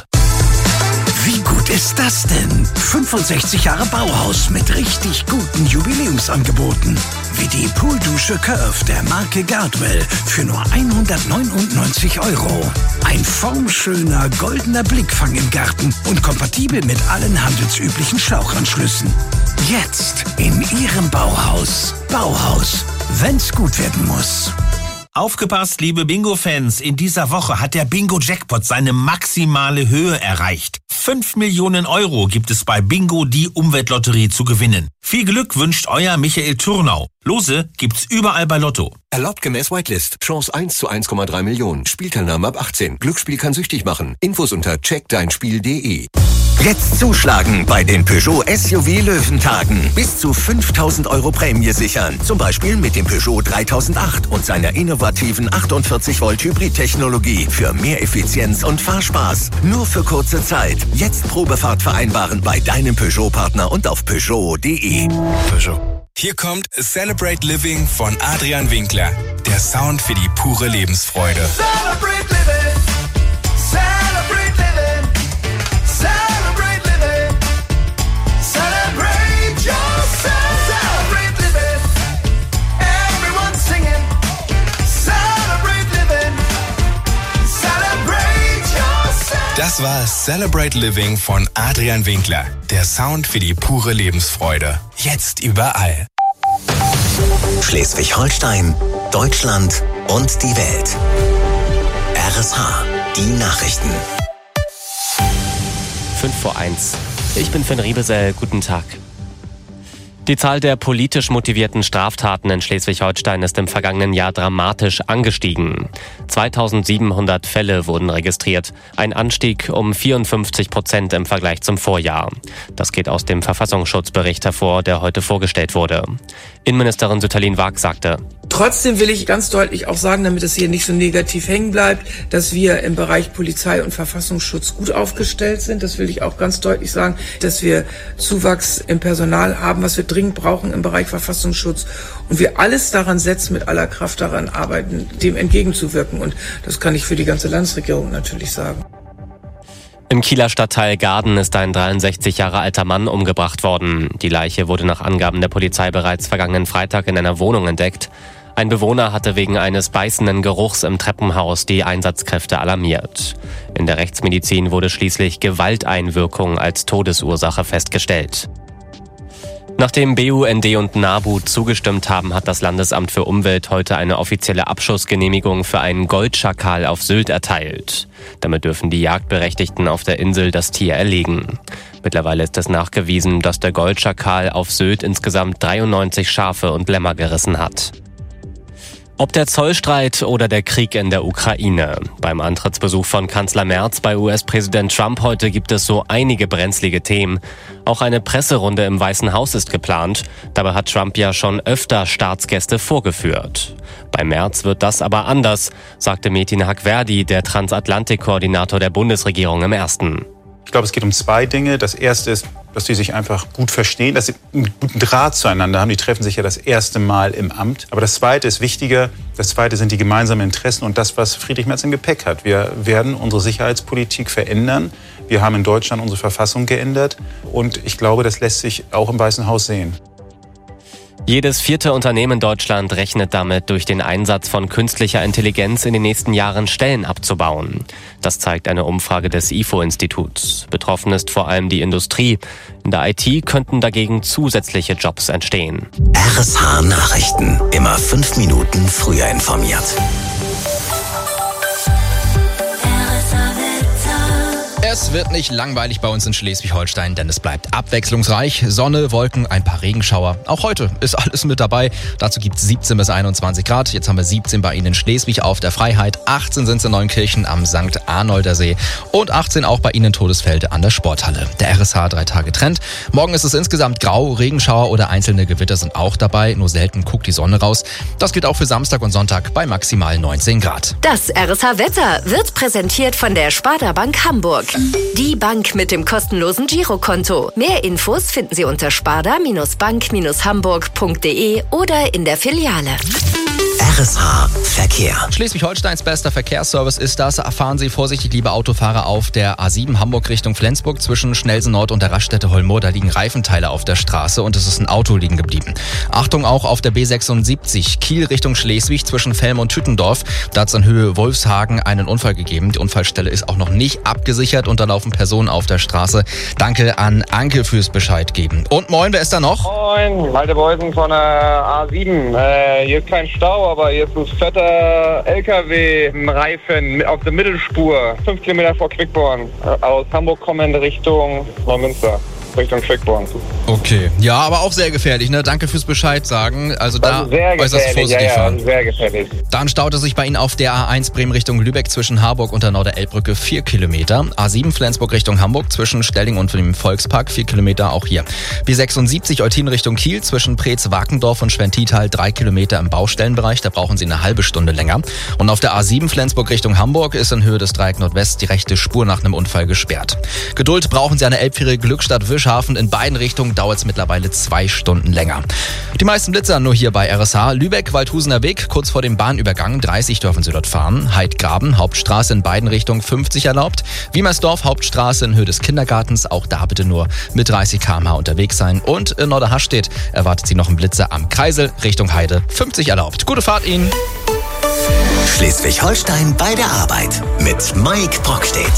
Wie gut ist das denn? fünfundsechzig Jahre Bauhaus mit richtig guten Jubiläumsangeboten. Wie die Pooldusche Curve der Marke Gardwell für nur hundertneunundneunzig Euro. Ein formschöner goldener Blickfang im Garten und kompatibel mit allen handelsüblichen Schlauchanschlüssen. Jetzt in Ihrem Bauhaus. Bauhaus, wenn's gut werden muss. Aufgepasst, liebe Bingo-Fans. In dieser Woche hat der Bingo-Jackpot seine maximale Höhe erreicht. fünf Millionen Euro gibt es bei Bingo die Umweltlotterie zu gewinnen. Viel Glück wünscht euer Michael Turnau. Lose gibt's überall bei Lotto. Erlaubt gemäß Whitelist. Chance eins zu eins Komma drei Millionen. Spielteilnahme ab achtzehn. Glücksspiel kann süchtig machen. Infos unter check dein spiel punkt de. Jetzt zuschlagen bei den Peugeot S U V Löwentagen. Bis zu fünftausend Euro Prämie sichern. Zum Beispiel mit dem Peugeot dreitausendacht und seiner innovativen achtundvierzig Volt Hybrid-Technologie für mehr Effizienz und Fahrspaß. Nur für kurze Zeit. Jetzt Probefahrt vereinbaren bei deinem Peugeot-Partner und auf Peugeot punkt de. Peugeot. Hier kommt Celebrate Living von Adrian Winkler. Der Sound für die pure Lebensfreude. Celebrate living. Celebrate living. Celebrate living. Celebrate yourself. Celebrate living. Everyone singing. Celebrate living. Celebrate yourself. Das war Celebrate Living von Adrian Winkler. Der Sound für die pure Lebensfreude. Jetzt überall. Schleswig-Holstein, Deutschland und die Welt. R S H, die Nachrichten. fünf vor eins. Ich bin Finn Riebesell. Guten Tag. Die Zahl der politisch motivierten Straftaten in Schleswig-Holstein ist im vergangenen Jahr dramatisch angestiegen. zweitausendsiebenhundert Fälle wurden registriert, ein Anstieg um vierundfünfzig Prozent im Vergleich zum Vorjahr. Das geht aus dem Verfassungsschutzbericht hervor, der heute vorgestellt wurde. Innenministerin Sütterlin Waack sagte: Trotzdem will ich ganz deutlich auch sagen, damit es hier nicht so negativ hängen bleibt, dass wir im Bereich Polizei und Verfassungsschutz gut aufgestellt sind. Das will ich auch ganz deutlich sagen, dass wir Zuwachs im Personal haben, was wir dringend brauchen im Bereich Verfassungsschutz. Und wir alles daran setzen, mit aller Kraft daran arbeiten, dem entgegenzuwirken. Und das kann ich für die ganze Landesregierung natürlich sagen. Im Kieler Stadtteil Gaden ist ein dreiundsechzig Jahre alter Mann umgebracht worden. Die Leiche wurde nach Angaben der Polizei bereits vergangenen Freitag in einer Wohnung entdeckt. Ein Bewohner hatte wegen eines beißenden Geruchs im Treppenhaus die Einsatzkräfte alarmiert. In der Rechtsmedizin wurde schließlich Gewalteinwirkung als Todesursache festgestellt. Nachdem B U N D und NABU zugestimmt haben, hat das Landesamt für Umwelt heute eine offizielle Abschussgenehmigung für einen Goldschakal auf Sylt erteilt. Damit dürfen die Jagdberechtigten auf der Insel das Tier erlegen. Mittlerweile ist es nachgewiesen, dass der Goldschakal auf Sylt insgesamt dreiundneunzig Schafe und Lämmer gerissen hat. Ob der Zollstreit oder der Krieg in der Ukraine. Beim Antrittsbesuch von Kanzler Merz bei U S-Präsident Trump heute gibt es so einige brenzlige Themen. Auch eine Presserunde im Weißen Haus ist geplant. Dabei hat Trump ja schon öfter Staatsgäste vorgeführt. Bei Merz wird das aber anders, sagte Metin Hakverdi, der Transatlantik-Koordinator der Bundesregierung im Ersten. Ich glaube, es geht um zwei Dinge. Das erste ist, dass die sich einfach gut verstehen, dass sie einen guten Draht zueinander haben. Die treffen sich ja das erste Mal im Amt. Aber das zweite ist wichtiger. Das zweite sind die gemeinsamen Interessen und das, was Friedrich Merz im Gepäck hat. Wir werden unsere Sicherheitspolitik verändern. Wir haben in Deutschland unsere Verfassung geändert. Und ich glaube, das lässt sich auch im Weißen Haus sehen. Jedes vierte Unternehmen in Deutschland rechnet damit, durch den Einsatz von künstlicher Intelligenz in den nächsten Jahren Stellen abzubauen. Das zeigt eine Umfrage des I F O-Instituts. Betroffen ist vor allem die Industrie. In der I T könnten dagegen zusätzliche Jobs entstehen. R S H Nachrichten. Immer fünf Minuten früher informiert. Es wird nicht langweilig bei uns in Schleswig-Holstein, denn es bleibt abwechslungsreich. Sonne, Wolken, ein paar Regenschauer. Auch heute ist alles mit dabei. Dazu gibt es siebzehn bis einundzwanzig Grad. Jetzt haben wir siebzehn bei Ihnen in Schleswig auf der Freiheit. achtzehn sind es in Neunkirchen am Sankt Arnolder See. Und achtzehn auch bei Ihnen in Todesfelde an der Sporthalle. Der R S H drei Tage Trend. Morgen ist es insgesamt grau. Regenschauer oder einzelne Gewitter sind auch dabei. Nur selten guckt die Sonne raus. Das gilt auch für Samstag und Sonntag bei maximal neunzehn Grad. Das R S H-Wetter wird präsentiert von der Sparda Bank Hamburg. Die Bank mit dem kostenlosen Girokonto. Mehr Infos finden Sie unter sparda bank hamburg punkt de oder in der Filiale. R S H Verkehr. Schleswig-Holsteins bester Verkehrsservice ist das. Fahren Sie vorsichtig, liebe Autofahrer, auf der A sieben Hamburg Richtung Flensburg zwischen Schnelsen Nord und der Raststätte Holmoor. Da liegen Reifenteile auf der Straße und es ist ein Auto liegen geblieben. Achtung auch auf der B sechsundsiebzig Kiel Richtung Schleswig zwischen Velm und Tüttendorf. Da hat es in Höhe Wolfshagen einen Unfall gegeben. Die Unfallstelle ist auch noch nicht abgesichert und da laufen Personen auf der Straße. Danke an Anke fürs Bescheid geben. Und moin, wer ist da noch? Moin, Malte Beusen von der A sieben. Äh, hier ist kein Stau, aber hier ist ein fetter L K W-Reifen auf der Mittelspur. Fünf Kilometer vor Quickborn. Aus Hamburg kommend Richtung Neumünster. Richtung Quickborn. Okay, ja, aber auch sehr gefährlich, ne? Danke fürs Bescheid sagen. Also da also sehr äußerst vorsichtig ja, ja, fahren. Sehr gefährlich. Dann staut es sich bei Ihnen auf der A eins Bremen Richtung Lübeck zwischen Harburg und der Norderelbbrücke vier Kilometer. A sieben Flensburg Richtung Hamburg zwischen Stelling und dem Volkspark vier Kilometer auch hier. B sechsundsiebzig Eutin Richtung Kiel zwischen Preetz-Wakendorf und Schwentital drei Kilometer im Baustellenbereich. Da brauchen Sie eine halbe Stunde länger. Und auf der A sieben Flensburg Richtung Hamburg ist in Höhe des Dreieck Nordwest die rechte Spur nach einem Unfall gesperrt. Geduld brauchen Sie an der Elbfähre Glückstadt-Wischhafen. In beiden Richtungen dauert es mittlerweile zwei Stunden länger. Die meisten Blitzer nur hier bei R S H. Lübeck, Waldhusener Weg, kurz vor dem Bahnübergang. dreißig dürfen Sie dort fahren. Heidgraben, Hauptstraße in beiden Richtungen fünfzig erlaubt. Wiemersdorf, Hauptstraße in Höhe des Kindergartens. Auch da bitte nur mit dreißig Kilometer pro Stunde unterwegs sein. Und in Norderhastedt erwartet Sie noch ein Blitzer am Kreisel Richtung Heide. fünfzig erlaubt. Gute Fahrt Ihnen. Schleswig-Holstein bei der Arbeit mit Mike Brockstedt.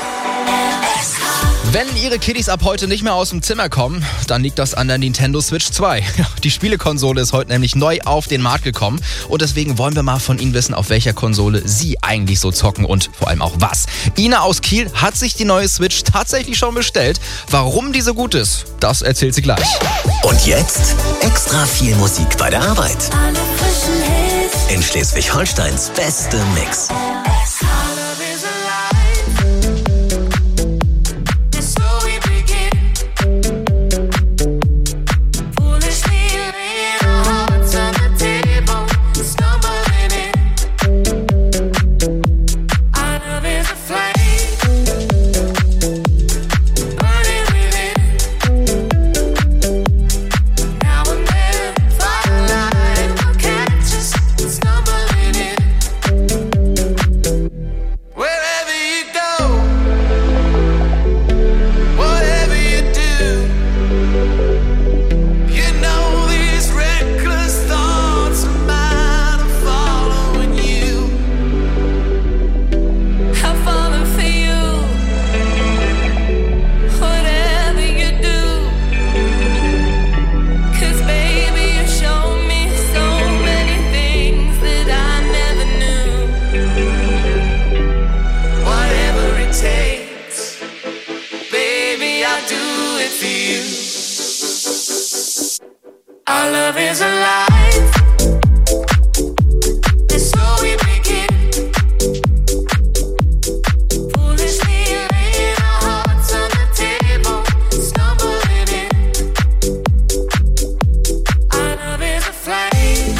Wenn Ihre Kiddies ab heute nicht mehr aus dem Zimmer kommen, dann liegt das an der Nintendo Switch zwei. Die Spielekonsole ist heute nämlich neu auf den Markt gekommen und deswegen wollen wir mal von Ihnen wissen, auf welcher Konsole Sie eigentlich so zocken und vor allem auch was. Ina aus Kiel hat sich die neue Switch tatsächlich schon bestellt. Warum die so gut ist, das erzählt sie gleich. Und jetzt extra viel Musik bei der Arbeit. In Schleswig-Holsteins beste Mix. Our love is alive. And so we begin. Foolishly laying our hearts on the table, stumbling in. Our love is a flame,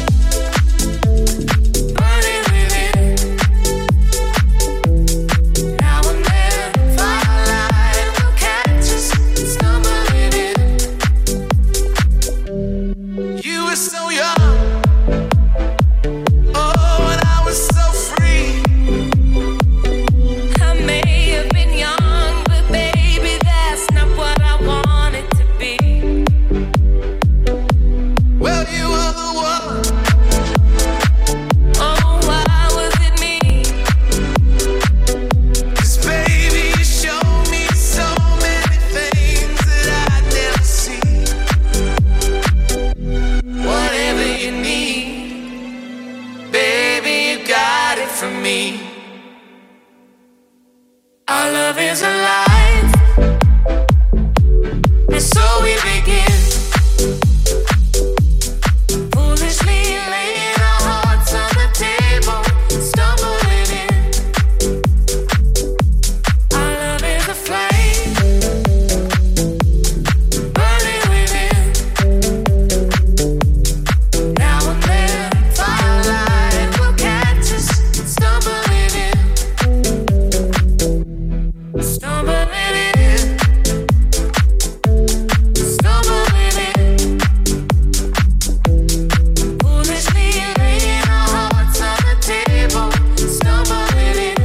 burning within. Now and then, firelight will catch us stumbling in. You were Our love is alive, and so we begin. Foolishly laying our hearts on the table, stumbling in. Our love is a flame, burning within. Now and then, firelight will catch us, stumbling in. Stumbling in, stumbling in. Foolishly laying our hearts on the table, stumbling in.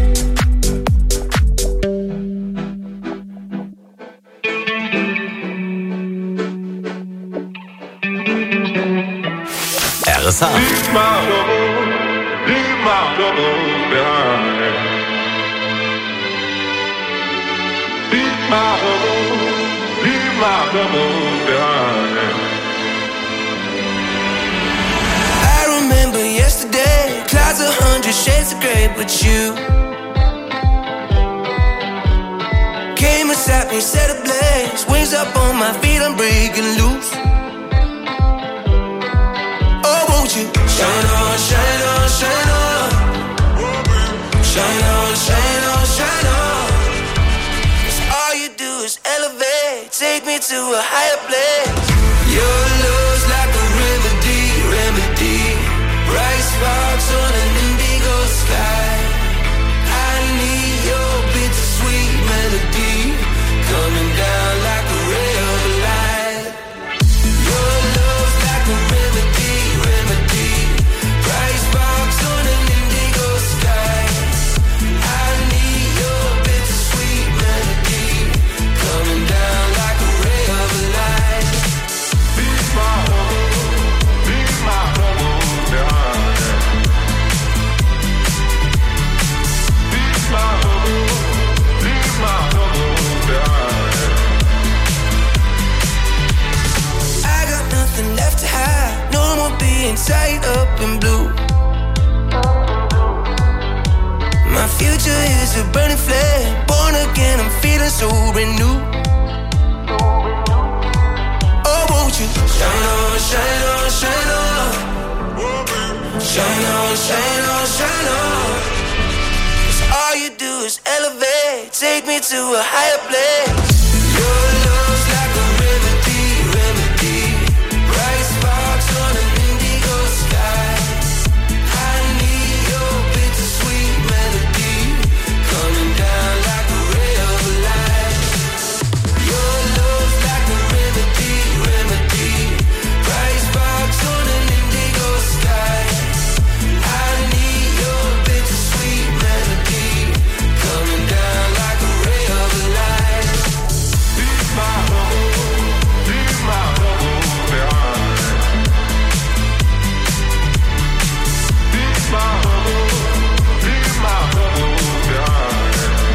R S H. Leave my troubles, leave my troubles behind. Leave my troubles, leave my troubles behind. I remember yesterday, clouds a hundred shades of gray, but you came and sat me, set ablaze, wings up on my feet, I'm breaking loose. Oh, won't you shine on, shine on, shine on, shine on, shine on, shine on. 'Cause all you do is elevate, take me to a higher place. Your love's like a remedy, remedy. Bright sparks on an indigo sky. I need your bittersweet melody coming down like a ray of light. Your love's like a remedy, remedy. Bright sparks on an indigo sky. I need your bittersweet melody coming down like a ray of light. Leave my troubles, leave my troubles behind. Leave my troubles, leave my troubles behind. I got nothing left to hide, no more being tied up in blue. My future is a burning flame, born again, I'm feeling so renewed. Oh, won't you shine on, shine on, shine on, shine on, shine on, shine on. 'Cause all you do is elevate, take me to a higher place. Your love's like a remedy, remedy. Bright sparks on an indigo sky. I need your bittersweet melody coming down like a ray of light. Your love's like a remedy, remedy. Bright sparks on an indigo sky. I need your bittersweet melody coming down like a ray of light. Leave my troubles, leave my troubles behind. Leave my troubles, leave my troubles behind.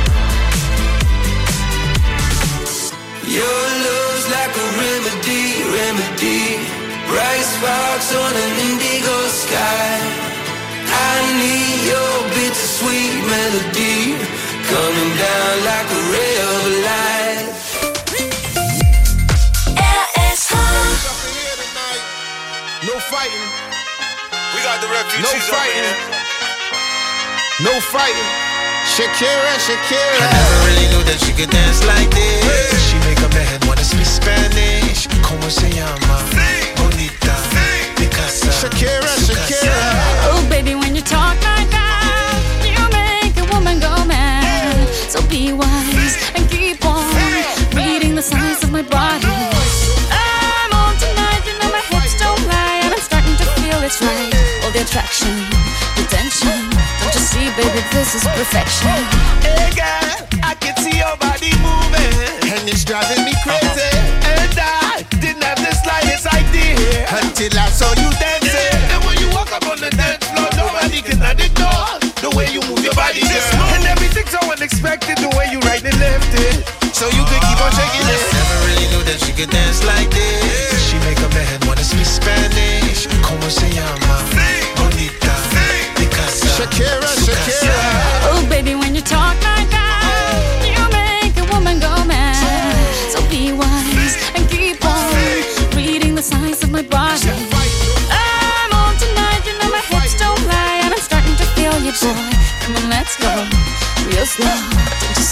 Your love's like a remedy, remedy. Bright sparks on an indigo sky. I need your bittersweet melody coming down like a ray of light. R S H. No fighting. We got the refugees. No fighting. No fighting. Shakira, Shakira. I never really knew that she could dance like this. She make up her head wanna speak Spanish. Como se llama? Bonita. Picasa. Shakira, Shakira. Oh, baby, when you talk like that, you make a woman go mad. So be wise and keep on reading the signs of my body. I'm on tonight, you know my hips don't lie, and I'm starting to feel it's right. All the attraction, the tension. Don't you see, baby, this is perfection. Hey girl, I can see your body moving, and it's driving me crazy. And I didn't have the slightest idea until I saw you dancing. And when you walk up on the dance floor, nobody can ignore the way you move your body, girl. And everything's so unexpected, the way you right and left it, so you could keep on shaking it. Never really knew that she could dance like this. She make up her head wanna speak Spanish. Como se llama? Bonita. Picasa. Shakira, Shakira. Oh, baby, when you talk like that,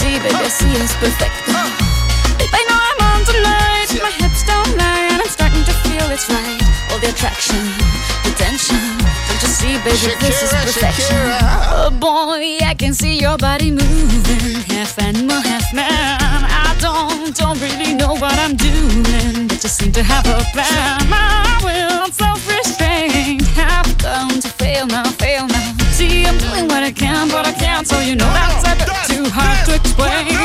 see, baby, see it's perfect. Babe, I know I'm on tonight. My hips don't lie, and I'm starting to feel it's right. All the attraction, the tension. Don't you see, baby, this is perfection. Oh boy, I can see your body moving, half animal, half man. I don't, don't really know what I'm doing, but just seem to have a plan. My will, self-restraint, have come to fail now, fail now. See, I'm doing what I can, but I can't, so you know that's a bit too hard to explain.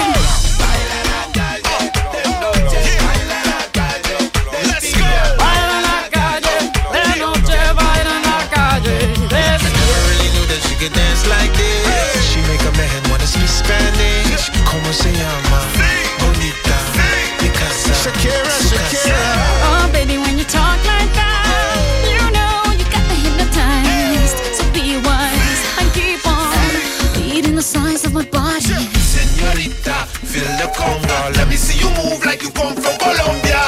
Dance like this. She make a man wanna speak Spanish. Como se llama? Bonita. Picasa. Shakira, Shakira. Oh, baby, when you talk like that, you know you got me hypnotized. So be wise and keep on beating the size of my body. Señorita, feel the conga. Let me see you move like you come from Colombia.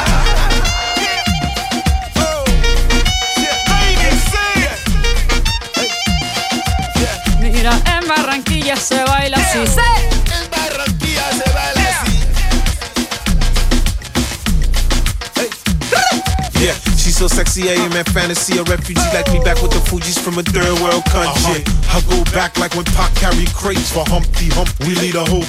Mira, en Barranquilla se baila así. En Barranquilla se baila así. Yeah, she's so sexy, I am in fantasy. A refugee like me back with the Fugees from a third world country. I go back like when Pac carried crates for Humpty Hump. We lead a whole